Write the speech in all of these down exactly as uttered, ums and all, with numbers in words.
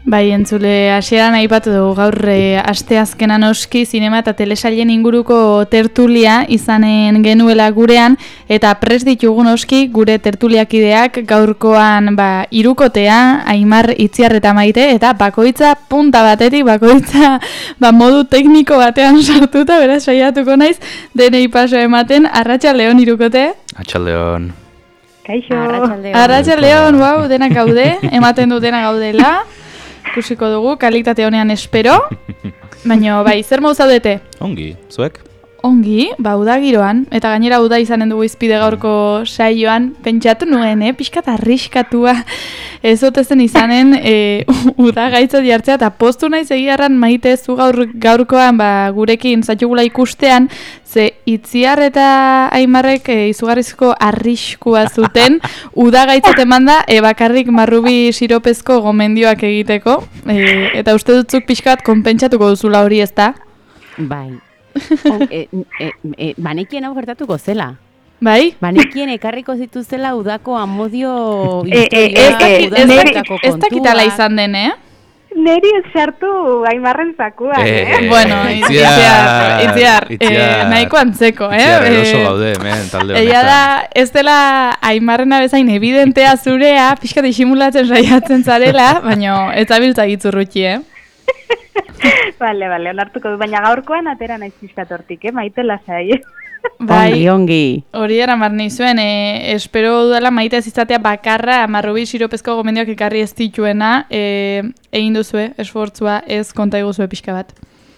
Bai, entzule, hasieran aipatu dugu gaur e, asteazkenan oski zinema eta telesailen inguruko tertulia izanen genuela gurean, eta prest ditugun oski gure tertuliakideak gaurkoan ba, irukotea, Aimar, Itziar eta Maite, eta bakoitza punta batetik, bakoitza ba, modu tekniko batean sartuta, beraz saiatuko naiz, denei paso ematen, Arratsaldeon irukote. Arratsaldeon. Kaixo. Arratsaldeon, wow, denak gaude, ematen du denak gaudela. Ikusiko dugu, kalitate honean espero. Baina, bai, zer mau zaudete? Ongi, zuek? Ongi, ba, uda giroan. Eta gainera uda izanen dugu izpide gaurko saioan. Pentsatu nuen, eh? Piskat arriskatua. Ez otezen izanen e, uda gaitza diartzea. Eta postu nahi egiarran Maite zu gaur, gaurkoan ba, gurekin zatxugula ikustean. Ze Itziar eta Aimarrek e, izugarrizko arriskua zuten. Uda gaitzat eman da, e, bakarrik Marrubi siropezko gomendioak egiteko. E, eta uste dutzuk pixkat konpentsatuko duzula hori, ez da? Bai. O, e, e, e, banekien hau gertatuko zela. Bai? Banekien ekarriko zituzela udako amodio e, e, ez dakitala izan den, eh? Neri ez sartu Aimarren zakuan, eh? eh? Bueno, Itziar, Itziar, eh, nahiko antzeko, eh? Itziar eroso gaude, hemen, talde honetan. Egia da, ez dela Aimarrena bezain evidentea zurea, pixka disimulatzen saiatzen zarela, baina ez abiltza gitzurrutxi, eh? Bale, bale, onartuko du, baina gaurkoan atera naiz pizkatortik, eh? Maite lasai. Bai, ongi, ongi. Hori eramar nahi zuen, e, espero dudala Maite ez izatea bakarra Marrubi siropezko gomendioak ekarri ez dituena, e, egin duzue, esfortzua ez konta iguzue pixka bat.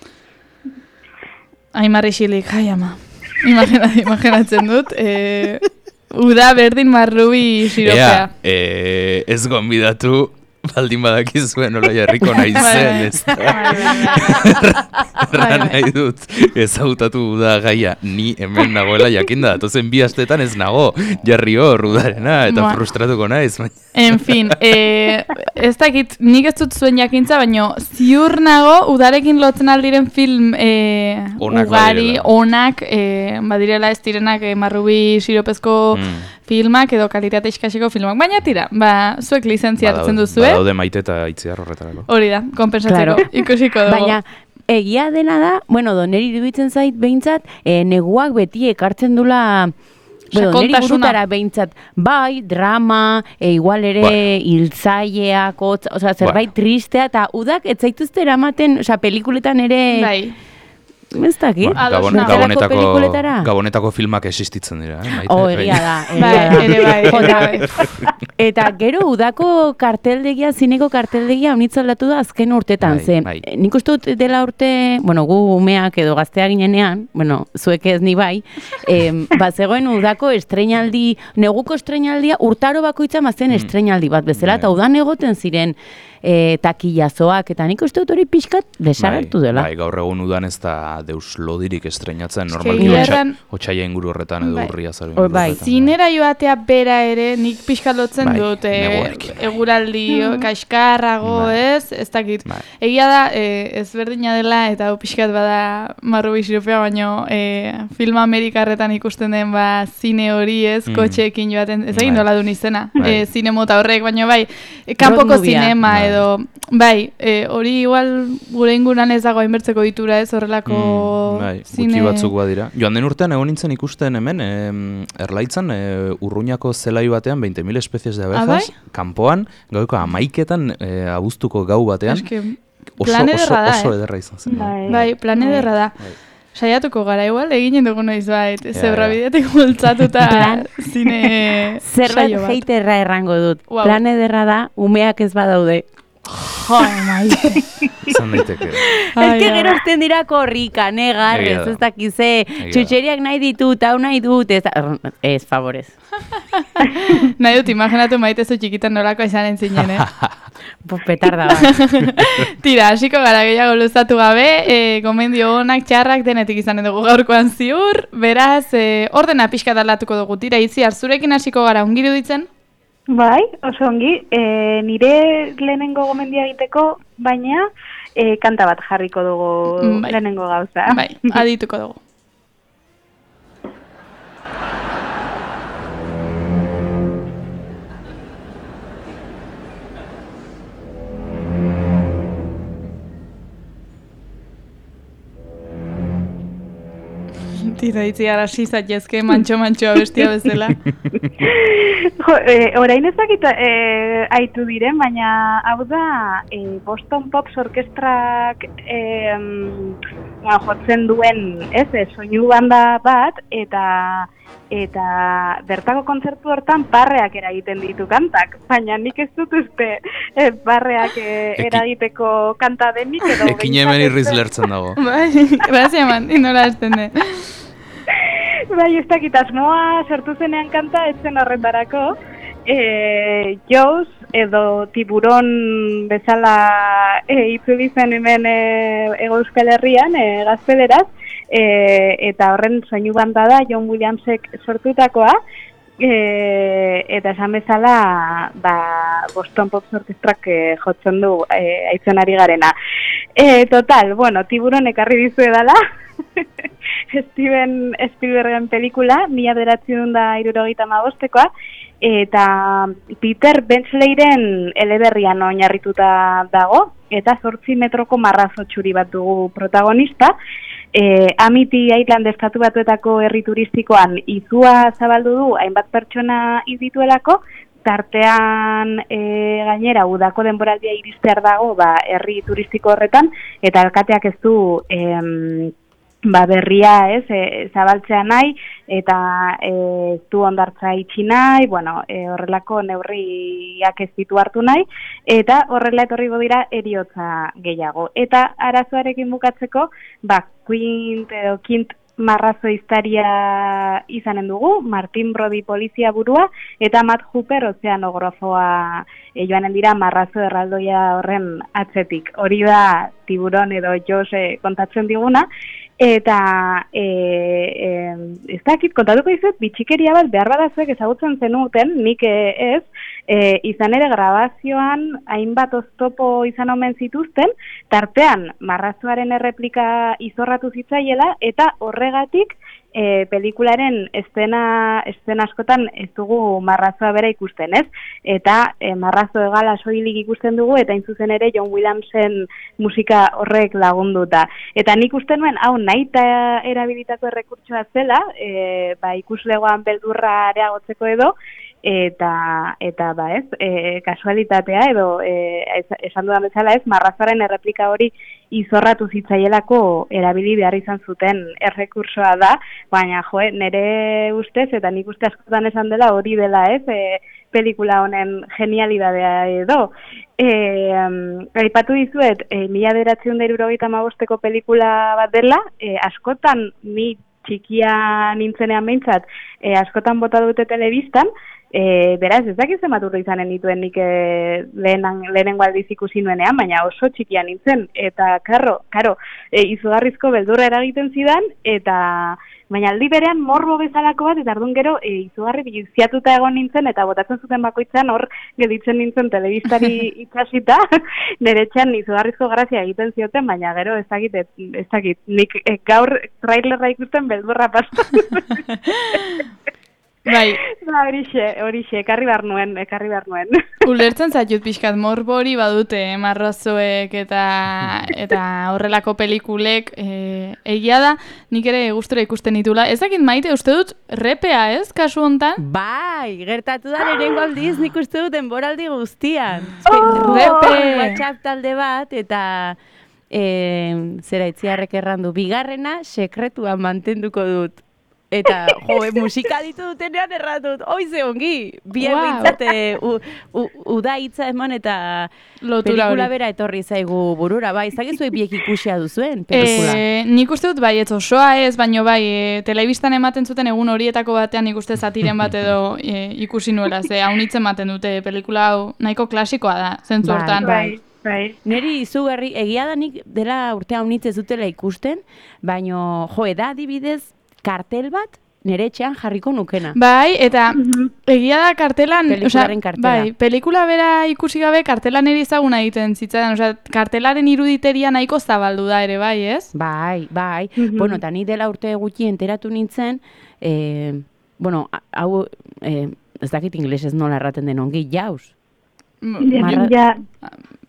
Aimar isilik, jai ama, Imagina, imaginatzen dut, e, uda berdin Marrubi siropea. Ea, e, ez gonbidatu, baldin badakizuen nola jarriko nahi zen, ez da. Erra nahi dut, ezautatu da gaia, ni hemen nagoela jakinda, datozen bi astetan ez nago, jarri hor udarena, eta Ba. frustratuko naiz. En fin, eh, ez dakit, nik ez dut zuen jakintza, baina ziur nago udarekin lotzen aldiren film eh, Onak ugari, badirela. onak, eh, badirela ez direnak eh, Marrubi siropezko Mm. filmak edo kalitate iskasiko filmak. Baina tira, ba, zuek lizentziatzen duzu, eh? Badaude Maite eta Itziar horretarako. Hori da, konpensatzeko, Claro. ikusiko dugu. Baina, egia dena da, bueno, doneri iruditzen zait behintzat, e, neguak beti ekartzen dula... Bueno, neri Sakontasuna. burutara behintzat, bai, drama, e, igual ere Bai. hiltzaileak, otz, osea, zerbait tristea, eta udak ez zaituzte eramaten, osea, pelikuletan ere... Bai. Ez dakit? Bueno, Ados Gabon, nago. gabonetako, pelikuletara? gabonetako filmak existitzen dira, eh? Maite? Oh, egia da, Bai, egia da. ere bai, ere Jota, bai. eta gero udako karteldegia, zineko karteldegia unitza aldatu da azken urtetan, Bai, zen. bai. Nik uste dut dela urte, bueno, gu umeak edo gaztea ginenean, bueno, zuek ez ni bai, em, ba, zegoen udako estreinaldi, neguko estreinaldia, urtaro bakoitza mazen estreinaldi bat bezala, eta Bai. udan egoten ziren e, takillazoak, eta nik uste dut hori pixkat desagertu dela. Bai, gaur egun udan ez da deus lodirik estreinatzen, Eske normalki egia otxa, erran- otxaila inguru horretan edo Bai. urria zaren Hor, bai. Zinera joatea bera ere, nik pixka lotzen Bai, dut, e, neguarekin. eguraldi, kaskarrago, Bai. ez? Ez dakit. Bai. Egia da, e, ezberdina dela, eta hau pixkat bada Marrubi siropea, baino e, film amerikarretan ikusten den ba, zine hori, ez? Mm. Kotxeekin joaten, ez egin Bai. dola duen izena, Bai. e, zine mota horrek, baino bai, e, kanpoko Road movie-a. zinema Bai. edo, bai, e, hori igual gure inguran ez dago hainbertzeko ditura, ez? Horrelako Mm, bai, zine... gutxi batzuk badira. Joan den urtean egon nintzen ikusten hemen, em, Erlaitzan, e, Urruñako zelai batean, veinte mil especies de abejas, bai? kanpoan, gauko amaiketan, e, abuztuko gau batean, Eske, oso, plan oso, ederra da, oso eh? ederra izan zen. Bai. Bai, plan ederra da. Bai. Saiatuko gara, igual, eginen dugu noiz bait. Ja, Zebra ja. bidetik bultzatuta Plan. zine Zerbait saio bat. heiterra errango dut. Wow. Plan ederra da, umeak ez badaude. Jo, Maite. Izan daiteke. Ai, Ez que ai. gero uzten dira korrika, negar, Egia ez da. ez dakize, Egia da. txutxeriak nahi ditut, hau nahi dut, ez, ez favorez. Nahi dut, imaginatu Maite zu txikitan nolakoa izanen zinen, eh? Pues petarda bat. Tira, hasiko gara gehiago luzatu gabe, e, gomendio onak, txarrak denetik izanen dugu gaurkoan ziur, beraz, e, ordena pixka aldatuko dugu. Tira, Itziar, zurekin hasiko gara, ongi iruditzen? Bai, oso ongi, e, nire lehenengo gomendia egiteko, baina e, kanta bat jarriko dugu Mm, bai. lehenengo gauza. Bai, adituko dugu. Tira, itzi arasi zaitezke mantxo-mantxoa bestia bezala. Jo, e, orain ez dakit e, aitu diren, baina hau da e, Boston Pops orkestrak e, ba, jotzen duen, ez, e, soinu banda bat, eta eta bertako kontzertu hortan barreak eragiten ditu kantak, baina nik ez dut uste e, barreak e, eragiteko kanta denik edo... Ekin hemen irriz lertzen dago. Bai, grazia man, inola esten de. Bai, ez dakit asmoa sortu zenean kanta ez zen horretarako. E, Jaws edo tiburon bezala e, itzuli zen hemen e, Ego Euskal Herrian, e, gazteleraz, e, eta horren soinu banda da John Williamsek sortutakoa, e, eta esan bezala ba, Boston Pops orkestrak e, jotzen du e, aitzen ari garena. E, total, bueno, tiburon ekarri dizu edala, Steven Spielbergen pelikula, mila bederatziehun eta hirurogeita hamabostekoa, eta Peter Bensleyren eleberrian oinarrituta dago, eta zortzi metroko marrazo txuri bat dugu protagonista. E, Amity Island estatu batuetako herri turistikoan izua zabaldu du hainbat pertsona izituelako, tartean e, gainera udako denboraldia iristear dago ba, herri turistiko horretan, eta alkateak ez du em, ba, berria ez, e, zabaltzea nahi, eta e, ez du ondartza itxi nahi, bueno, e, horrelako neurriak ez ditu hartu nahi, eta horrela etorriko dira eriotza gehiago. Eta arazoarekin bukatzeko, ba, Quint edo Quint marrazo iztaria izanen dugu, Martin Brody polizia burua, eta Matt Hooper ozeanografoa e, joanen dira marrazo erraldoia horren atzetik. Hori da tiburon edo Jaws e, kontatzen diguna, eta e, e, ez dakit, kontatuko izut, bitxikeria bat behar badazuek ezagutzen zenuten, nik e, ez, e, izan ere grabazioan hainbat oztopo izan omen zituzten, tartean marrazoaren erreplika izorratu zitzaiela, eta horregatik e, pelikularen estena, estena askotan ez dugu marrazoa bera ikusten, ez? Eta e, marrazo egala soilik ikusten dugu, eta intzuzen ere John Williamsen musika horrek lagunduta. Eta nik uste nuen, hau nahi eta erabilitako errekurtsoa zela, e, ba, ikuslegoan beldurra areagotzeko edo, eta eta ba ez, e, kasualitatea edo e, esan dudan bezala ez, marrazoaren erreplika hori izorratu zitzaielako erabili behar izan zuten errekursoa da, baina jo, nire ustez, eta nik uste askotan esan dela hori dela ez, e, pelikula honen genialidadea edo. E, um, aipatu dizuet, e, mila bederatziehun eta hirurogeita hamabosteko pelikula bat dela, e, askotan ni txikia nintzenean behintzat, e, askotan bota dute telebistan, E, beraz, ez dakit zenbat urte izanen dituen nik e, lehen, lehenengo aldiz ikusi nuenean, baina oso txikia nintzen, eta karo, karo, e, izugarrizko beldurra eragiten zidan, eta baina aldi berean morbo bezalako bat, eta ardun gero e, izugarri biziatuta egon nintzen, eta botatzen zuten bakoitzan hor gelditzen nintzen telebistari ikasita, nire txan izugarrizko grazia egiten zioten, baina gero ez dakit, ez dakit, nik e, gaur trailerra ikusten beldurra pastu. Bai. Ba, horixe, horixe, ekarri behar nuen, ekarri behar nuen. Ulertzen zaitut pixkat morbo hori badute, eh, marrazoek eta eta horrelako pelikulek, e, egia da, nik ere gustura ikusten ditula. Ez dakit Maite, uste dut repea ez, kasu hontan? Bai, gertatu da lehenengo aldiz, nik uste dut denboraldi guztian. Oh, repe! WhatsApp talde bat, eta e, zera itziarrek errandu, bigarrena sekretuan mantenduko dut. Eta, jo, musika ditu dutenean erratut, oize ongi, bien wow. Bintzate, uda hitza eman eta lotura pelikula hori. bera etorri zaigu burura, bai, zagizuek biek ikusia duzuen pelikula? E, nik uste dut bai, ez osoa ez, baino bai, e, telebistan ematen zuten egun horietako batean nik uste zatiren bat edo e, ikusi nuela, ze haunitzen ematen dute, pelikula hau nahiko klasikoa da, zentzu hortan. Bai, bai. Neri izugarri, egia da nik dela urte haunitz ez dutela ikusten, baino, jo, eda adibidez, kartel bat nire etxean jarriko nukena. Bai, eta egia da kartelan, pelikularen kartela. Bai, pelikula bera ikusi gabe kartelan ere ezaguna egiten zitzaidan, osea, kartelaren iruditeria nahiko zabaldu da ere, bai, ez? Bai, bai. Mm-hmm. Bueno, eta ni dela urte gutxi enteratu nintzen, eh, bueno, hau, eh, ez dakit inglesez nola erraten den ongi, Jaws. Marra... Ja.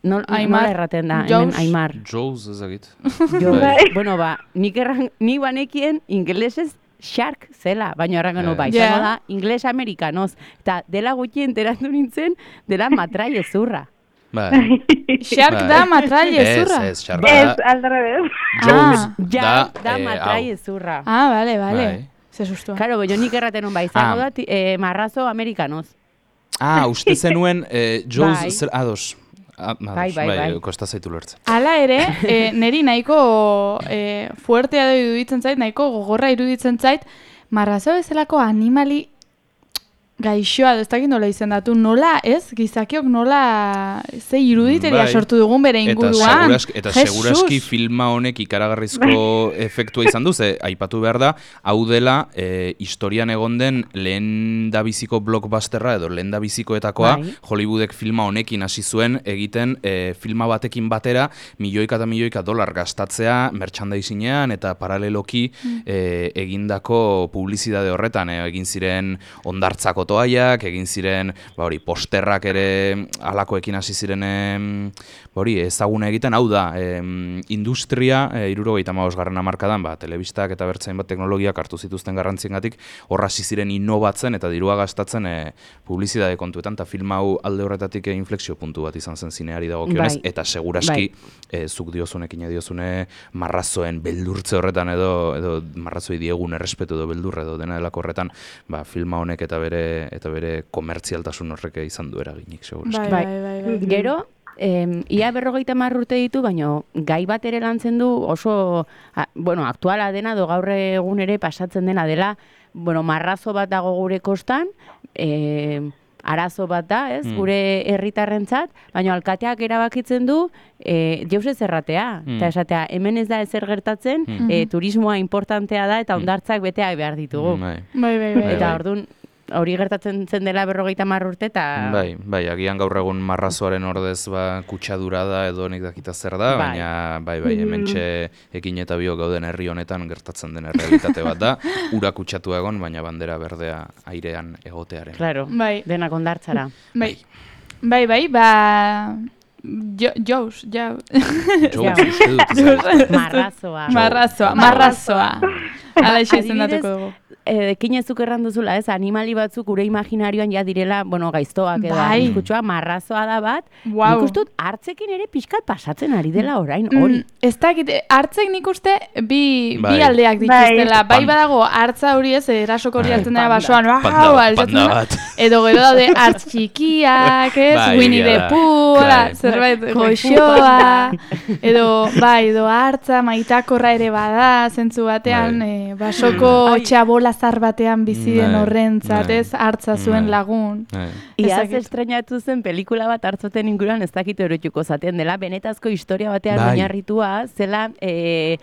nol, Aimar. nola erraten da, Jaws. hemen Aimar. Jaws ezagit. Jo, Bai. bueno, ba, nik erran, ni banekien ingelesez shark zela, baina errango no Eh. bai, Ja. izango da ingles amerikanoz, eta dela gutxi enteratu nintzen, dela matrai ezurra. Bai. Shark Bai. da matrai ezurra. Ez, ez, shark Ez, da. alderrebez. Jaws Ah. Ja, da, da eh, matrai hau. ezurra. Ah, vale, vale. Bai. Ze sustua. Claro, jo nik erraten un bai, izango Ah. da ti- eh, marrazo amerikanoz. Ah, uste zenuen eh, Jaws Bai. zer ados. Ah, ados. Bai, bai, bai. Kosta zaitu lertzen. Hala ere, e, neri nahiko e, fuertea da iruditzen zait, nahiko gogorra iruditzen zait, marrazo bezalako animali gaixoa, ez dakit nola izendatu, nola, ez? Gizakiok nola ze iruditeria Bai. sortu dugun bere Eta, inguruan. seguraski, eta Jesus! seguraski filma honek ikaragarrizko efektua izan du, ze aipatu behar da, hau dela e, historian egon den lehen da biziko blockbusterra edo lehen da bizikoetakoa, Bai. Hollywoodek filma honekin hasi zuen egiten e, filma batekin batera milioika eta milioika dolar gastatzea merchandisingean eta paraleloki e, egindako publizitate horretan, e, egin ziren hondartzako toaiak, egin ziren, ba hori, posterrak ere halakoekin hasi ziren em, ba hori, ezaguna egiten, hau da, em, industria, e, hirurogeita hamabosgarren hamarkadan, ba, telebistak eta bertzain bat teknologiak hartu zituzten garrantziengatik, hor hasi ziren innobatzen eta dirua gastatzen e, publizitate kontuetan, eta film hau alde horretatik e, inflexio puntu bat izan zen zineari dagokionez, Bai. eta seguraski e, zuk diozunekin diozune marrazoen beldurtze horretan edo, edo marrazoi diegun errespetu edo beldur edo dena delako horretan, ba, filma honek eta bere eta bere komertzialtasun horrek izan du eraginik, seguraski. Bai, bai, bai, bai. Gero, em, ia berrogeita hamar urte ditu, baina gai bat ere lantzen du oso, a, bueno, aktuala dena, do gaur egun ere pasatzen dena dela, bueno, marrazo bat dago gure kostan, e, arazo bat da, ez, Mm. gure herritarrentzat, baina alkateak erabakitzen du e, deus ez erratea, Mm. eta esatea, hemen ez da ezer gertatzen, Mm. e, turismoa importantea da, eta Mm. hondartzak betea behar ditugu. Bai. Bai, bai, bai. Bai, Eta bai. orduan, hori gertatzen zen dela berrogeita hamar urte, eta... Bai, bai, agian gaur egun marrazoaren ordez ba, kutsadura da edo nik dakita zer da, Bai. baina bai, bai, hementxe ekin eta biok gauden herri honetan gertatzen den realitate bat da, ura kutsatu egon, baina bandera berdea airean egotearen. Claro, Bai. denak hondartzara. Bai, bai, bai, ba... Jo, Jaws, ja. Jaws, uste dut, ez da. Marrazoa. Marrazoa, marrazoa. Hala isi Adibidez, izendatuko dugu. Eh, kinezuk erranduzula, ez, animali batzuk gure imaginarioan ja direla, bueno, gaiztoak edo Bai. arriskutsua, marrazoa da bat, Wow. nik uste dut hartzekin ere pixkat pasatzen ari dela orain, hori. Mm, ez dakit, hartzek nik uste bi, Bai. bi aldeak dituztela. Bai, Pan- badago hartza hori ez, erasoko hori Bai. hartzen dela Panda. basoan, Panda- wow, altzatzen panda da. bat. Edo gero daude hartz txikiak, ez, Bai, Winnie egia the da. Pooh, hola, Bai. zerbait Bai. goxoa, edo, bai, edo hartza maitakorra ere bada, zentzu batean, Bai. eh, basoko Ai. txabola zar batean bizi den Bai, horrentzat, bai. ez, hartza zuen Bai. lagun. Bai. Iaz dakit. estrenatu zen pelikula bat hartzoten inguruan ez dakit erotuko zaten dela, benetazko historia batean Bai. oinarritua, zela e,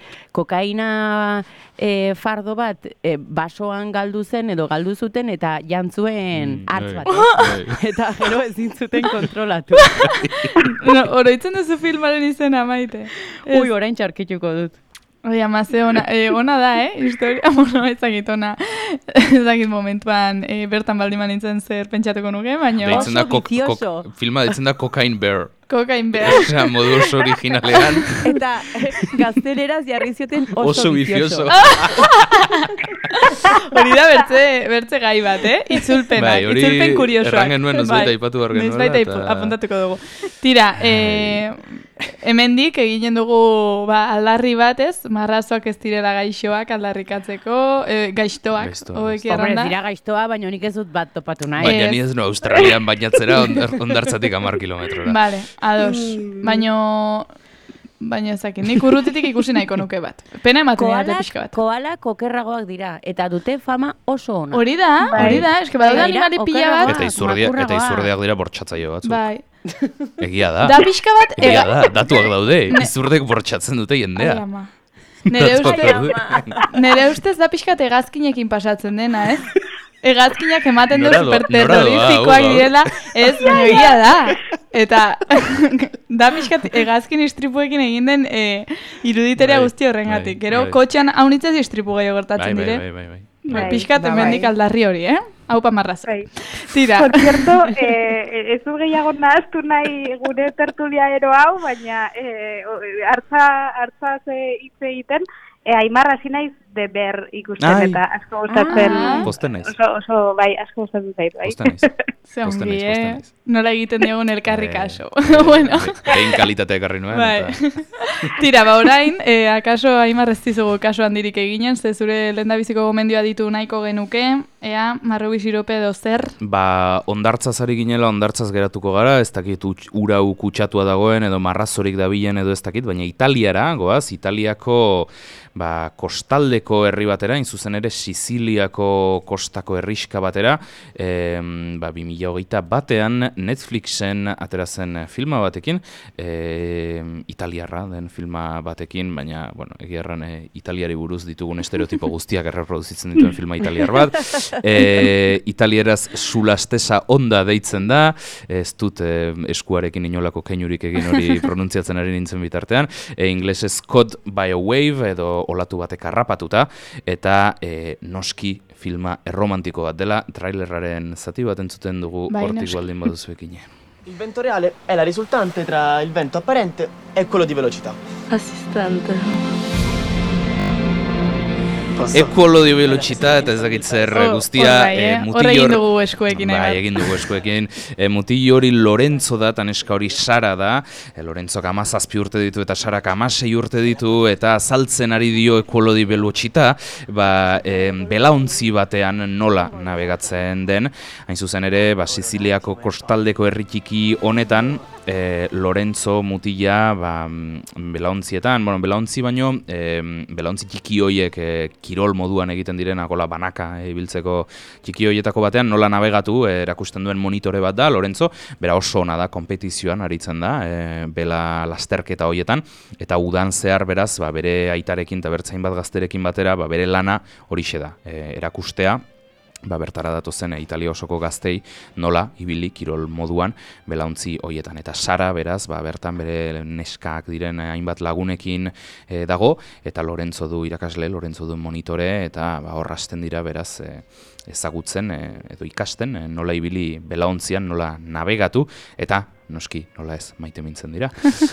kokaina e, fardo bat e, basoan galdu zen edo galdu zuten eta jantzuen hartz Bai, bat. eh? bai. Eta gero ezin zuten kontrolatu. No, oroitzen duzu filmaren izena, maite. Ez. Ui, orain txarkituko dut. Oi, ama, ze ona, eh, ona da, eh? Historia, bueno, ezagit ona. Ezagit momentuan eh, bertan baldiman nintzen zer pentsatuko nuke, baina... Deitzen da Oso kok- bizioso. kok- filma deitzen da Cocaine Bear. Kokain behar. Osea, modu oso originalean, Eta gazteleraz jarri zioten oso, oso bizioso. Hori da bertze, bertze gai bat, eh? Itzulpenak, Bai, hori itzulpen kuriosoak. erran genuen, noizbait aipatu behar genuela, Noizbait aipu- eta- apuntatuko dugu. Tira, eh, hemendik eginen dugu ba, aldarri bat, ez? Marrazoak ez direla gaixoak aldarrikatzeko, eh, gaiztoak, Gaiztoak, hobeki Hombre, ez erranda. dira gaiztoa, baina nik ez dut bat topatu nahi. Baina Ez. ni ez no Australian bainatzera ondar, ondartzatik hamar kilometrora. Vale, ados. Baino... Baina ezakit, nik urrutitik ikusi nahiko nuke bat. Pena ematen dira pixka Koalak, bat. koalak okerragoak dira, eta dute fama oso ona. Hori da, Bai. hori da, eske badaude Bai. animali pila Okerragoa. bat. Eta izurdiak, eta makurragoa. izurdiak dira bortxatzaio batzuk. Bai. Egia da. Da pixka bat, Egia ega- da, datuak daude. Ne- Izurdek bortxatzen dute Ai, jendea. ama. Nere Datuak uste, daude. nere ustez da pixkat hegazkinekin pasatzen dena, ez? Hegazkinak ematen du Nora do- superterroristikoak nora doa, hau, direla, ez, baina egia da. Eta da pixkat hegazkin istripuekin egin den e, iruditeria Bai, guzti horrengatik. bai, Gero bai. kotxean haunitzez istripu gehiago Bai, gertatzen bai, dire. bai, bai, bai. Bai, Bai, pixkat ba, hemendik bai. aldarri hori, eh? Haupa marrazo. Bai. Tira. Por cierto, eh, ez du gehiago nahaztu nahi gure tertulia ero hau, baina eh, hartza, hartza ze hitz egiten, eh, Aimar hasi naiz de ber ikusten Ai. eta asko gustatzen. Ah. Posten naiz. Oso, oso, bai, asko gustatzen zait, bai. Posten naiz. Ze Posten ongi, naiz, posten eh? naiz. Nola egiten diogun elkarri Eh, kaso. eh, Bueno. be- Behin kalitatea ekarri nuen. Bai. Eta... Tira, ba orain, eh, akaso Aimar ez dizugu kaso handirik eginen, ze zure lehendabiziko gomendioa ditu nahiko genuke, ea, marrubi sirope edo zer? Ba, ondartzaz ari ginela, ondartzaz geratuko gara, ez dakit utx- ura kutsatua dagoen, edo marrazorik dabilen edo ez dakit, baina Italiara, goaz, Italiako ba, kostaldeko herri batera, hain zuzen ere Siziliako kostako herriska batera, e, ba, bi mila hogeita batean Netflixen atera zen filma batekin, e, italiarra den filma batekin, baina, bueno, egia erran e, Italiari buruz ditugun estereotipo guztiak erreproduzitzen dituen filma italiar bat, e, italieraz Sulastesa onda deitzen da, ez dut e, eskuarekin inolako keinurik egin hori pronuntziatzen ari nintzen bitartean, e, inglesez Caught by a Wave edo olatu batek harrapatuta, eta e, noski filma erromantiko bat dela, trailerraren zati bat entzuten dugu Bai, hortik noski. baldin baduzuekin. Il vento reale è la risultante tra il vento apparente e quello di velocità. Assistente. Ekuolo di velocità eta ez dakit zer Hor- guztia hor bai, eh? mutil Hor egin hor- dugu eskuekin, Bai, Aibar. egin dugu eskuekin. E, mutil hori Lorenzo da, eta neska hori Sara da. E, Lorenzok amazazpi urte ditu eta Sarak amasei urte ditu, eta azaltzen ari dio Ekuolo di velocità, ba, e, belaontzi batean nola navegatzen den. Hain zuzen ere, ba, Siziliako kostaldeko herri txiki honetan, e, Lorenzo mutila ba, belaontzietan, bueno, belaontzi baino, e, belaontzi txiki hoiek e, kirol moduan egiten direnakola banaka e, ibiltzeko txiki hoietako batean nola navegatu e, erakusten duen monitore bat da, Lorenzo, bera oso ona da, konpetizioan aritzen da, e, bela lasterketa hoietan, eta udan zehar beraz, ba, bere aitarekin eta bertzain bat gazterekin batera, ba, bere lana horixe da, e, erakustea, ba, bertara datozen e, Italia osoko gaztei nola ibili kirol moduan belauntzi hoietan. Eta Sara beraz, ba, bertan bere neskak diren eh, hainbat lagunekin eh, dago, eta Lorenzo du irakasle, Lorenzo du monitore, eta ba, hor hasten dira beraz eh, ezagutzen eh, edo ikasten eh, nola ibili belauntzian, nola navegatu, eta noski, nola ez, maite mintzen dira.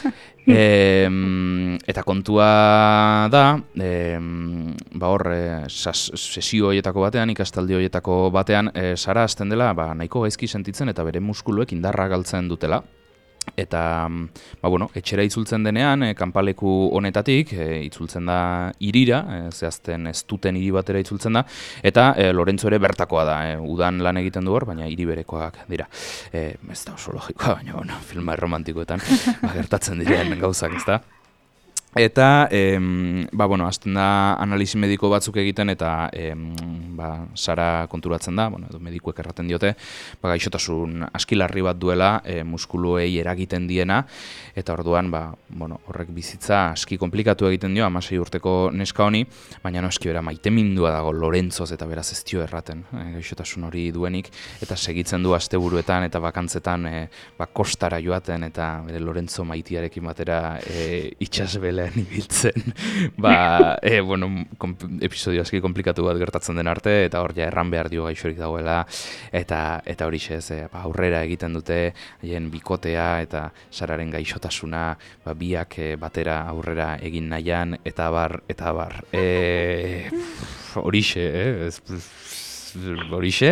e, eta kontua da, e, ba hor, e, sas, sesio horietako batean, ikastaldi horietako batean, e, Sara hasten dela, ba, nahiko gaizki sentitzen eta bere muskuluek indarra galtzen dutela. Eta, ba, bueno, etxera itzultzen denean, e, kanpaleku honetatik, e, itzultzen da hirira, e, zehazten ez duten hiri batera itzultzen da, eta e, Lorenzo ere bertakoa da, e, udan lan egiten du hor, baina hiri berekoak dira. E, ez da oso logikoa, baina, bueno, filma erromantikoetan, ba, gertatzen diren gauzak, ez da? Eta, em, ba, bueno, hasten da analisi mediko batzuk egiten, eta em, ba, Sara konturatzen da, bueno, edo medikuek erraten diote, ba, gaixotasun askilarri bat duela, e, muskuluei eragiten diena, eta orduan, ba, bueno, horrek bizitza aski komplikatu egiten dio, hamasei urteko neska honi, baina noski bera maitemindua dago Lorentzoz eta beraz ez dio erraten, e, gaixotasun hori duenik, eta segitzen du asteburuetan eta bakantzetan e, ba, kostara joaten, eta bere Lorenzo maitiarekin batera e, itxasbelean ibiltzen, ba, e, bueno, episodio aski komplikatu bat gertatzen den arte, eta hor ja erran behar dio gaixorik dagoela, eta eta hori ez, e, ba, aurrera egiten dute, haien bikotea eta Sararen gaixotasuna, ba, biak e, batera aurrera egin nahian, eta bar, eta bar, e, horixe, eh? horixe,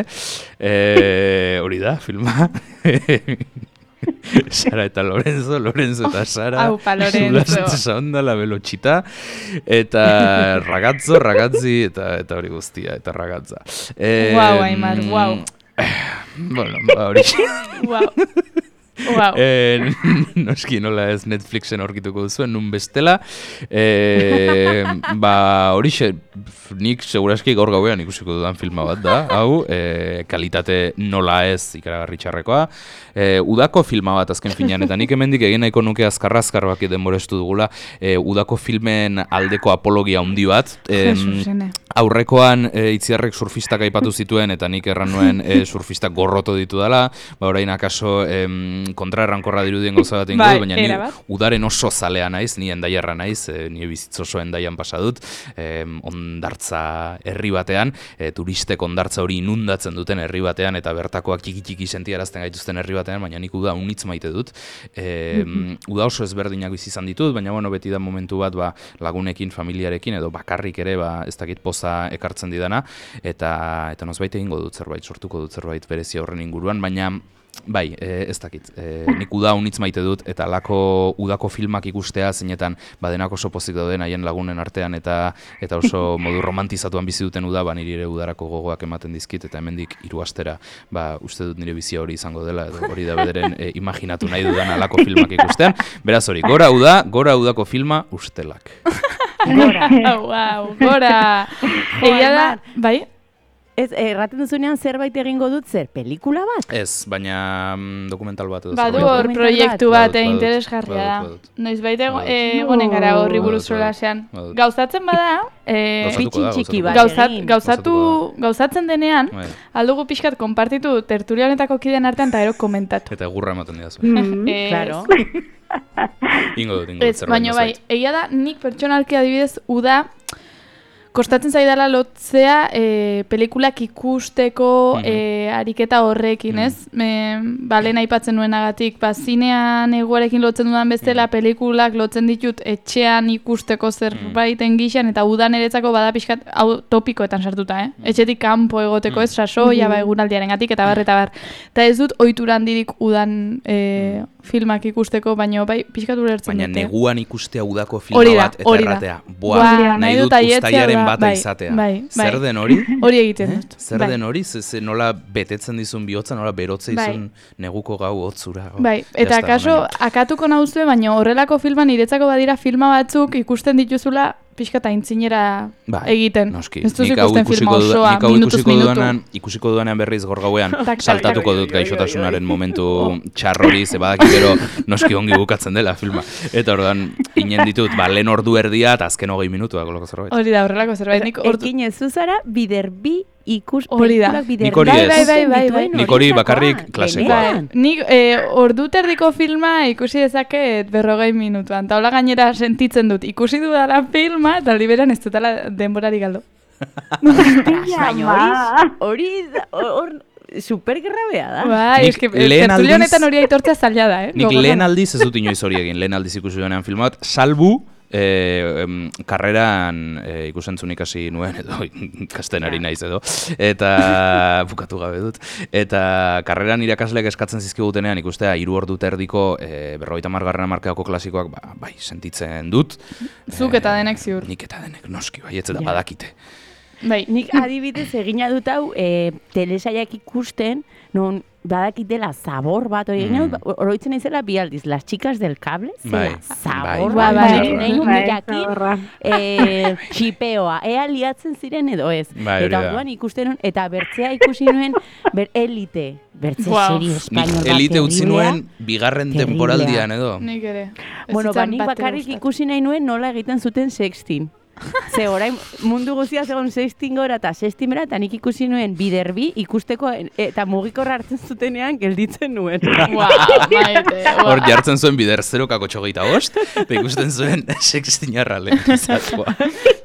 e, hori da, filma, Sara eta Lorenzo, Lorenzo eta Sara, Aupa, Lorenzo. Sulastesa onda, la velocità, eta ragazzo, ragazzi, eta eta hori guztia, eta ragazza. Eh, Guau, Aimar, guau. Bueno, ba, hori. Wow. Wow. Eh, noski nola ez Netflixen aurkituko duzuen, nun bestela. Eh, ba, horixe, nik seguraski gaur gauean ikusiko dudan filma bat da, hau, eh, kalitate nola ez ikaragarri txarrekoa. Eh, udako filma bat azken finean, eta nik hemendik egin nahiko nuke azkar-azkar baki denborestu dugula, eh, udako filmen aldeko apologia handi bat. Eh, Jesus, Aurrekoan e, Itziarrek surfistak aipatu zituen eta nik erran nuen e, surfistak gorroto ditu dela, ba orain akaso em, kontraerrankorra dirudien gauza bat ingo, Bai, baina ni erabat. udaren oso zalea naiz, ni endaiarra naiz, e, ni bizitz oso endaian pasa dut, em, ondartza herri batean, e, turistek ondartza hori inundatzen duten herri batean eta bertakoak txiki txiki sentiarazten gaituzten herri batean, baina nik uda unitz maite dut. E, uda oso ezberdinak bizi izan ditut, baina bueno, beti da momentu bat ba, lagunekin, familiarekin edo bakarrik ere ba, ez dakit poza ekartzen didana, eta eta nozbait egingo dut zerbait, sortuko dut zerbait berezia horren inguruan, baina bai, e, ez dakit, e, nik uda unitz maite dut, eta lako udako filmak ikustea, zeinetan badenak oso pozik dauden haien lagunen artean, eta eta oso modu romantizatuan bizi duten uda, ba nire ere udarako gogoak ematen dizkit, eta hemendik hiru astera, ba uste dut nire bizia hori izango dela, edo hori da bederen e, imaginatu nahi dudan alako filmak ikustean, beraz hori, gora uda, gora udako filma ustelak. Gora. Wow, wow, gora. Egia da, bai? Ez, erraten duzunean zerbait egingo dut zer, pelikula bat? Ez, baina mm, dokumental bat edo Badu zerbait. hor Dokumental proiektu bat. bat Badut, badut, interesgarria da. badut, badut. Noiz baita Badut. egonen gara horri buruz Badut, badut, solasean. badut. Gauzatzen bada, eh, Gauzatuko da, Pitxin txiki gauzatuko bat. da. gauzat, egin. gauzatu, Gauzatuko gauzatzen denean, Bai. aldugu pixkat konpartitu tertulia honetako kideen artean eta gero komentatu. Eta egurra ematen didazu. Mm. Ez. Claro. Ingo dut, ingo dut Ez, zerbait baina bai, nozait. egia da, nik pertsonalki adibidez, uda, kostatzen zaidala lotzea e, pelikulak ikusteko Mhm. e, ariketa horrekin, ez? E, balen aipatzen nuenagatik, ba, zinean eguarekin lotzen dudan bezala, pelikulak lotzen ditut etxean ikusteko zerbaiten gixan, eta udan niretzako bada pixkat hau topikoetan sartuta, eh? Etxetik kanpo egoteko, ez, sasoia, ba, egunaldiarengatik eta bar, eta bar. Eta ez dut ohitura handirik udan e, filmak ikusteko, baina bai, pixkat ulertzen Baina dute. neguan ikustea udako Hori filma da, bat eta hori da. erratea. Buah, Buah, nahi nahi dut dut aietzea uztailaren da, bata bai, izatea. bai, bai. Zer den hori? Hori egiten Eh? dut. Zer bai. den hori? Ze, ze nola betetzen dizun bihotza, nola berotze Bai. izun neguko gau hotzura. Bai, eta akaso akatuko nauzue, baina horrelako filma niretzako badira filma batzuk ikusten dituzula pixka eta aintzinera Bai, egiten. noski. Ez duz Nik hau ikusten filma ikusiko du- osoa, nik hau minutuz ikusiko minutu. dudanean, ikusiko dudanean berriz gaur gauean Tak, tak, saltatuko tak. dut gaixotasunaren momentu txarrori, ze badaki gero noski ongi bukatzen dela filma. Eta orduan, inen ditut, ba, lehen ordu erdia eta azken hogei minutuak olako zerbait. Hori da, horrelako zerbait. Nik ordu... Ekin ez zuzara, biderbi ikus Hori da. pelikulak biderbi Nik hori ez. Bai, bai, bai, bai. Nik hori horietakoa, bakarrik klasekoa. benetan. Nik e, ordu terdiko filma ikusi dezaket berrogei minutuan. Ta hola gainera sentitzen dut. Ikusi dudala filma eta liberan ez dutala denborari galdo. Baina hori, hori, da- hor, supergrabea da. Bai, Nik eske lehen tertulia aldiz- honetan hori aitortzea zaila da, eh? Nik Gogorra. lehen aldiz ez dut inoiz hori egin, lehen aldiz ikusi duenean filma bat, salbu eh, em, karreran eh, ikusentzun ikasi nuen, edo ikasten ari naiz edo, eta bukatu gabe dut, eta karreran irakasleak eskatzen zizkigutenean ikustea hiru ordu terdiko eh, berrogeita hamargarren hamarkadako klasikoak, ba, bai, sentitzen dut. Zuk eta denek ziur. Nik eta denek, noski, bai, ez eta Ja. badakite. Bai, Nik adibidez egina dut hau e, telesaiak ikusten, non badakitela zabor bat hori egin dut, Mm. oroitzen naizela bi aldiz, las chicas del cable, Bai, zela zabor bai. bat, Bai, bai, nahi nun bai, jakin, zaborra. e, txipeoa, ea liatzen ziren edo ez. Bai, hori Eta da. orduan ikusten nuen, eta bertzea ikusi nuen, ber elite, bertze Wow. serie Nik espainol bat elite utzi terriblea. nuen bigarren Terriblea. temporaldian edo. nik ere. Ez Bueno, ba, zitzan nik batere bakarrik gustatu. ikusi nahi nuen nola egiten zuten sexting. Ze orain mundu guztia zegoen sexting gora eta sextimera, eta nik ikusi nuen biderbi ikusteko e, eta mugikorra hartzen zutenean gelditzen nuen. Guau, maite. Hor guau. jartzen zuen bider zerokako txogeita bost, eta ikusten zuen sextinarra lehenizatua.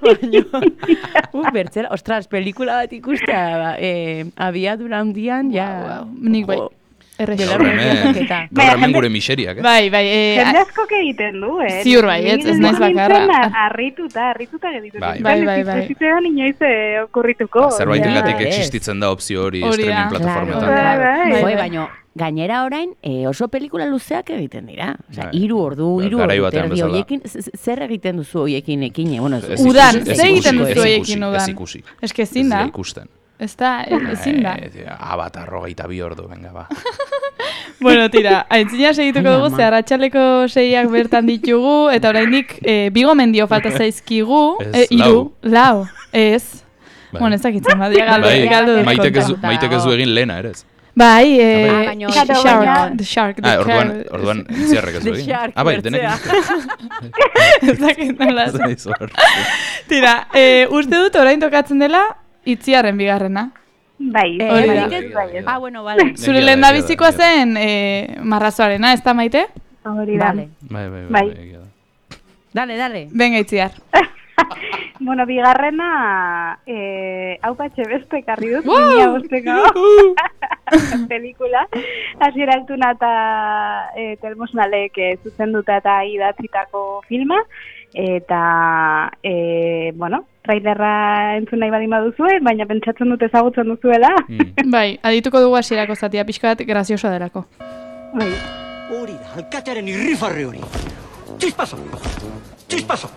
Uf, bertzera, ostras, pelikula bat ikustea, ba, eh, abiadura handian, ja... Guau, nik bai. Jo, Errexo. Dela Gaur hemen, erreketa. gaur hemen gure miseriak, eh? Bai, bai, eh, Jende askok egiten du, eh? Ziur bai, ez, ez naiz bakarra. Harrituta, harrituta gelditu. Bai. Bai, bai, bai. Ez zitzaidan inoiz eh, okurrituko. Zerbaitengatik Ja, ez. existitzen da opzio hori Hori da. streaming plataformetan. Claro, Bai, claro. bai. Joe, baino, gainera orain, eh, oso pelikula luzeak egiten dira. Osea, Bai. hiru ordu, Ba, hiru garai ordu, batean terdi bezala. horiekin, z- z- zer egiten duzu horiekin ekin? eh? Bueno, Ez Udan, ikusi, ez zer egiten ikusi, duzu ez horiekin ikusi, udan? Ez ikusi. Eske ezin da. Ez dira ikusten. Ez da, e- ezin da. Eh, Avatar rogeita bi ordu, venga, ba. Bueno, tira, aintzina segituko Ai, dugu, ama. ze arratsaleko seiak bertan ditugu, eta oraindik e, bi gomendio falta zaizkigu. Ez, e, iru, lau, ez. Bai. Bueno, ez dakitzen, badia galdu, Bai, galdu dut maitek ez, konta. maitek ez du egin lehena, ere ez. Bai, eh, Ah, baino- the Claro, shark, baina- the shark, the Ah, orduan, carrot. orduan itziarrek ez du The egin. shark Ah, bai, denek bertzea. Ez dakit nola Ez zen. naiz hor. Tira, eh, uste dut orain tokatzen dela itziarren bigarrena. Bai, Eh, Hori bai, da. ez, bai, ez. Ah, bueno, vale. Zure Egia da, lehen egia da, bizikoa egia da. zen eh, marrazoarena, ez da maite? Hori da. Vale. Bai, bai, bai, Bai. bai, egia da. Dale, dale. Venga, itziar. Bueno, bigarrena, eh, hau patxe beste karri dut, Wow! mila bosteko pelikula. Hasiera Altuna eta eh, Telmosnalek eh, zuzenduta eta idatzitako filma. Eta, eh, bueno, trailerra entzun nahi badin baduzue, baina pentsatzen dut ezagutzen duzuela. Mm. Bai, adituko dugu hasierako zatia pixka bat graziosa delako. Bai. Hori da, alkatearen irrifarre hori. Txispazo! Txispazo!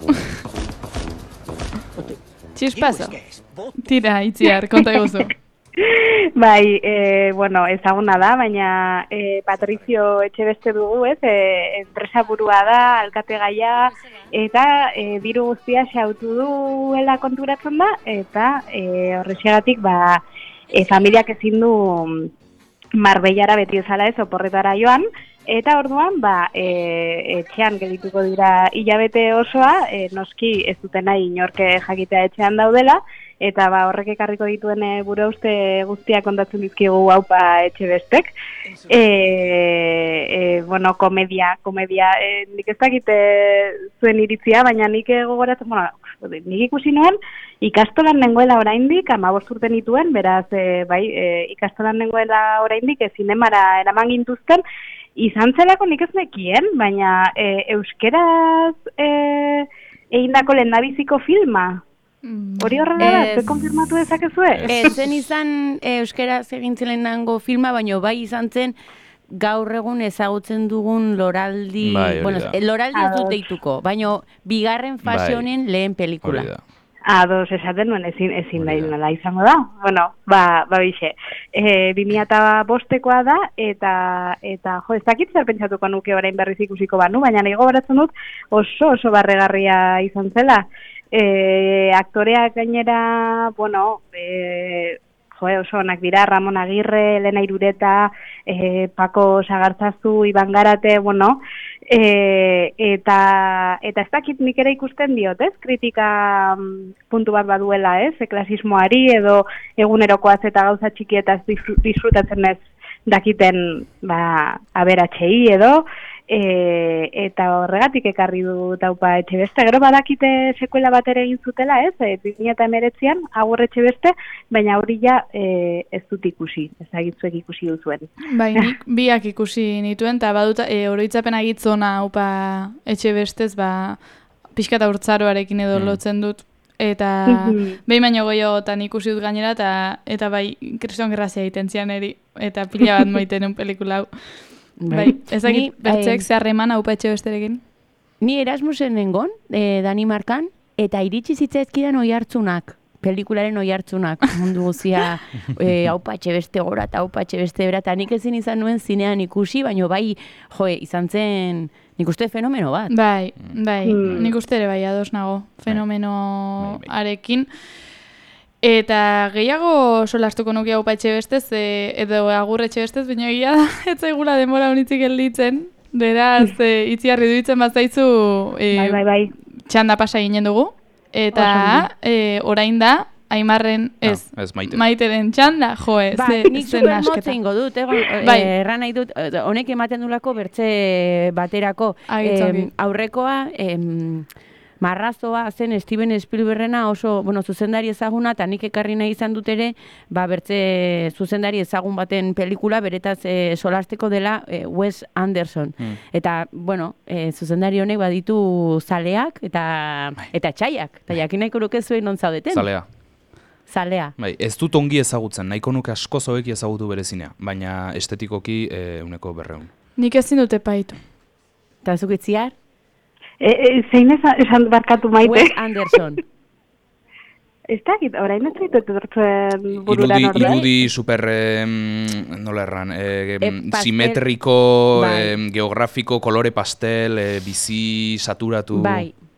Txispazo. Tira, itziar, konta eguzu. Bai, e, bueno, ezaguna da, baina e, Patricio Etxebeste dugu, ez, e, enpresa burua da, alkate gaia, eta e, diru guztia xautu duela konturatzen da, eta e, horrexegatik, ba, e, familiak ezin du Marbellara beti ezala ez, oporretara joan, eta orduan, ba, e, etxean geldituko dira hilabete osoa, e, noski ez duten nahi inorke jakitea etxean daudela, eta ba, horrek ekarriko dituen e, gure uste guztiak kontatzen dizkigu haupa Etxebestek. E, e, bueno, komedia, komedia, e, nik ez dakit e, zuen iritzia, baina nik gogoratzen, bueno, nik ikusi nuen, ikastolan nengoela oraindik, hamabost urte nituen, beraz, e, bai, e, ikastolan nengoela oraindik, e, zinemara eraman gintuzten, izan zelako nik ez nekien, baina e, euskeraz e, egindako lehendabiziko filma. Hori horrela da, Ez. ze konfirmatu dezakezue? Ez zen izan eh, euskaraz egin zelenango filma, baino bai izan zen gaur egun ezagutzen dugun loraldi, Bai, hori bueno, da. eh, loraldi ez dut Ados. deituko, baino bigarren fase Bai. honen lehen pelikula. Hori da. Ados esaten nuen ezin, ezin Hori nahi da. nola izango da. Bueno, ba, ba bixe. E, bi mila bostekoa da, eta, eta jo, ez dakit zer pentsatuko nuke orain berriz ikusiko banu, baina nahi gogoratzen dut oso oso barregarria izan zela. E, aktoreak gainera, bueno, e, jo, oso onak dira, Ramon Agirre, Elena Irureta, e, Paco Sagartzazu, Iban Garate, bueno, e, eta, eta ez dakit nik ere ikusten diot, ez? Kritika mm, puntu bat baduela, ez? E, klasismoari edo egunerokoaz eta gauza txikietaz disfr- disfrutatzen ez dakiten, ba, aberatxei edo, E, eta horregatik ekarri du taupa Etxebeste. Gero badakite sekuela bat ere egin zutela, ez? E, bi mila hemeretzian Agur Etxebeste, baina hori ja e, ez dut ikusi, ezagitzuek ikusi duzuen. Bai, nik biak ikusi nituen, eta badut e, oroitzapena gitzona haupa Etxebestez, ba, pixka eta urtzaroarekin edo Mm. lotzen dut. Eta Mhm. behin baino goiotan ikusi dut gainera, eta, eta bai, kriston grazia egiten zian eri, eta pila bat moiten un pelikula hau. Bai, ezakit, Ni, bertzeek eh, zeharreman haupa Etxebesterekin. Ni Erasmusen nengon, eh, Danimarkan, eta iritsi zitzaizkidan oihartzunak, pelikularen oihartzunak, mundu guzia, eh, haupa Etxebeste gora eta haupa Etxebeste bera, eta nik ezin izan nuen zinean ikusi, baino bai, joe, izan zen, nik uste fenomeno bat. Bai, bai, Mm. nik uste ere bai ados nago Bai, fenomenoarekin. Eta gehiago solastuko nuke haupa Etxebestez, e, edo Agur Etxebestez, baina egia da, ez zaigula denbora honitzik gelditzen. Beraz, e, itziarri duitzen bazaizu e, Bai, bai, bai. txanda pasa ginen dugu. Eta e, orain da, Aimarren ez, Ah, ez maite. maiteren txanda, joe, Ba, ze, nik ze super nasketa. motze ingo dut, eh, eh, Bai. erran nahi dut, eh, honek ematen dulako bertze baterako. Agitzoki. Em, aurrekoa, em, marrazoa zen Steven Spielbergena oso, bueno, zuzendari ezaguna, eta nik ekarri nahi izan dut ere, ba, bertze zuzendari ezagun baten pelikula, beretaz eh, solasteko dela eh, Wes Anderson. Mm. Eta, bueno, eh, zuzendari honek baditu zaleak eta Bai. eta txaiak. Eta jakin nahiko nuke zuen non zaudeten. Zalea. Zalea. Bai, ez dut ongi ezagutzen, nahiko nuke asko zoeki ezagutu berezinea, baina estetikoki e, uneko berreun. Nik ezin dute paitu. Eta zuk itziar? E, e, zein esan, esan barkatu maite? Wes Anderson. Ez dakit, orain ez ditut etortzen burura Irudi, norde. irudi super, em, nola erran, e, em, pastel. simetriko, Bai. em, geografiko, kolore pastel, e, bizi saturatu. Bai.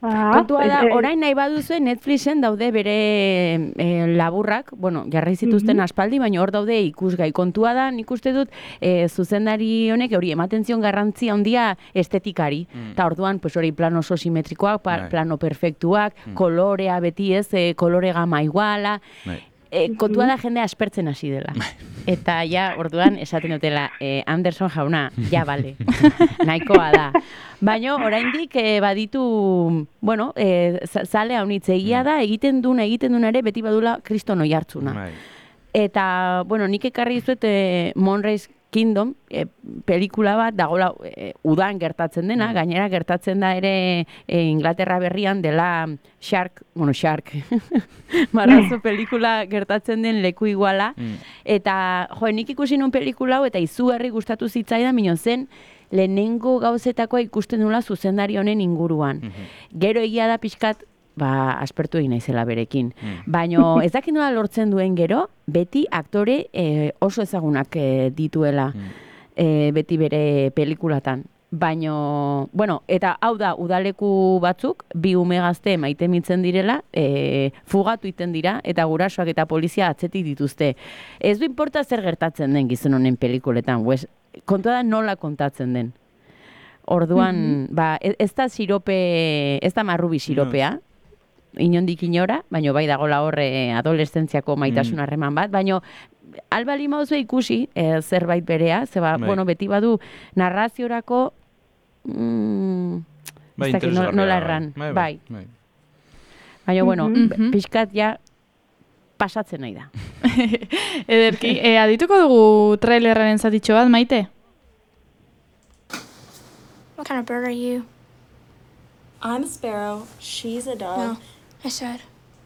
Ah, Kontua da, eh, eh, orain nahi baduzue Netflixen daude bere e, laburrak, bueno, jarri zituzten aspaldi, baina hor daude ikusgai. Kontua da, nik uste dut, e, zuzendari honek hori ematen zion garrantzia handia estetikari. Eta orduan, pues hori plano oso simetrikoak, pa, plano perfektuak, kolorea beti ez, e, kolore gama iguala, e, kontua da jende aspertzen hasi dela. Eta ja, orduan, esaten dutela, e, Anderson jauna, ja bale, nahikoa da. Baina oraindik e, baditu, bueno, e, zale haunitze egia da, egiten duna, egiten duna ere, beti badula kristono jartzuna. Eta, bueno, nik ekarri dizuet e, Moonrise Kingdom, e, pelikula bat, dagoela e, udan gertatzen dena, mm. gainera gertatzen da ere e, Inglaterra berrian dela Shark, bueno, Shark, marrazo pelikula gertatzen den leku iguala, mm. eta, jo, nik ikusi nun pelikula hau, eta izugarri gustatu zitzaidan, mino zen, lehenengo gauzetakoa ikusten nula zuzendari honen inguruan. Mm-hmm. Gero egia da pixkat, ba, aspertu egin naizela berekin. Mm. Baina ez dakit nola lortzen duen gero, beti aktore e, oso ezagunak e, dituela mm. e, beti bere pelikulatan. Baina, bueno, eta hau da, udaleku batzuk, bi ume gazte maite mintzen direla, e, fugatu iten dira, eta gurasoak eta polizia atzetik dituzte. Ez du importa zer gertatzen den gizon honen pelikuletan, pues, kontua da nola kontatzen den. Orduan, mm-hmm. ba, ez, ez da sirope, ez da marrubi siropea, inondik inora, baina bai dagoela horre adolescentziako maitasun harreman bat, baina albali mauzu ikusi e, zerbait berea, zeba, bueno, beti badu narraziorako mm, bai, ez dakit nola erran, bai. bai. bai. Baina, bueno, mm-hmm. pixkat ja pasatzen nahi da. Ederki, e, adituko dugu trailerraren zatitxo bat, Maite? What kind of bird are you? I'm a sparrow. She's a dove. No, I said,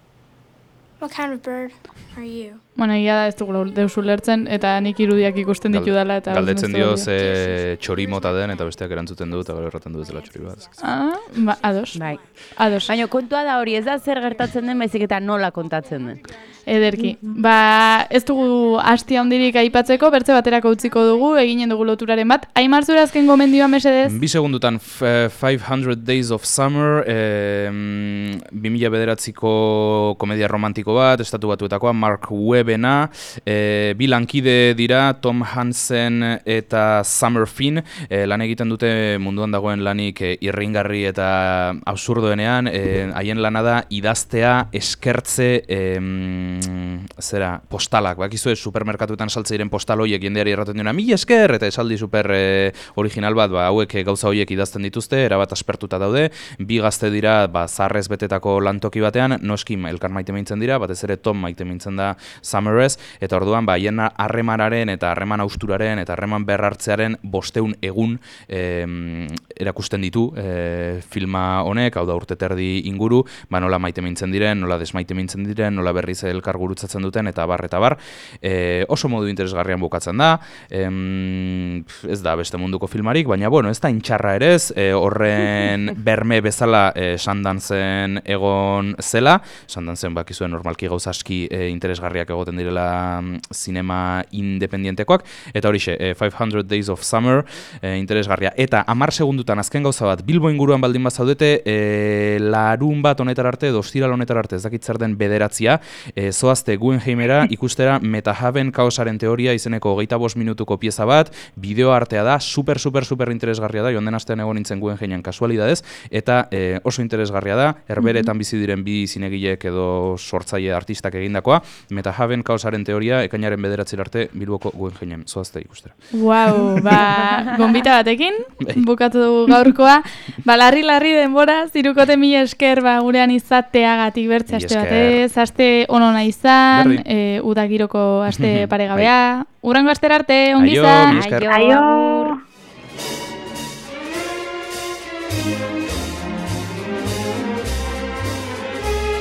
what kind of bird are you? Bueno, egia da ez dugu deus ulertzen, eta nik irudiak ikusten ditu dela. Eta galdetzen dio ze txori mota den, eta besteak erantzuten du, eta gero erraten du ez dela txori bat. Ah, ba, ados. Bai. Ados. Baina kontua da hori, ez da zer gertatzen den, baizik eta nola kontatzen den. Ederki. Ba, ez dugu asti handirik aipatzeko, bertze baterako utziko dugu, eginen dugu loturaren bat. Aimar zure azken gomendioa mesedez? Bi segundutan, five hundred Days of Summer, eh, bi mila bederatziko komedia romantiko bat, estatu batuetakoa, Mark Webbena, eh, bi lankide dira, Tom Hansen eta Summer Finn, eh, lan egiten dute munduan dagoen lanik eh, irringarri eta absurdoenean, haien eh, lana da idaztea, eskertze, eh, zera, postalak, bakizue supermerkatuetan saltzeiren postal horiek jendeari erraten duena, mila esker, eta esaldi super e, original bat, ba, hauek gauza horiek idazten dituzte, erabat aspertuta daude, bi gazte dira, ba, zarrez betetako lantoki batean, noski elkar maite mintzen dira, batez ere Tom maite mintzen da Summerez, eta orduan, ba, hien harremanaren eta harreman austuraren eta harreman berrartzearen bosteun egun e, erakusten ditu e, filma honek, hau da urte terdi inguru, ba, nola maite mintzen diren, nola desmaite mintzen diren, nola berriz elkar gurutzatzen duten, eta bar, eta bar. E, oso modu interesgarrian bukatzen da. E, ez da beste munduko filmarik, baina, bueno, ez da intxarra ere ez, e, horren berme bezala e, Sundancen egon zela. Sundancen bakizuen normalki gauza aski e, interesgarriak egoten direla zinema independientekoak. Eta horixe, e, five hundred Days of Summer, e, interesgarria. Eta hamar segundutan azken gauza bat, Bilbo inguruan baldin bazaudete, e, larun bat honetar arte, dostiral honetar arte, ez dakit zer den bederatzia, E, zoazte Guggenheimera ikustera Metahaven kaosaren teoria izeneko hogeita bost minutuko pieza bat, bideo artea da, super, super, super interesgarria da, joan den astean egon nintzen Guggenheimen kasualidadez, eta e, oso interesgarria da, herberetan bizi diren bi zinegilek edo sortzaile artistak egindakoa, Metahaven kaosaren teoria, ekainaren bederatzera arte Bilboko Guggenheimen, zoazte ikustera. Wow, ba, gonbita batekin, bukatu dugu gaurkoa, ba, larri-larri denbora, zirukote mila esker, ba, gurean izateagatik bertze aste batez, aste onona izan, e, udagiroko aste paregabea. Urrengo astera arte, ongi izan. Aio, Aio.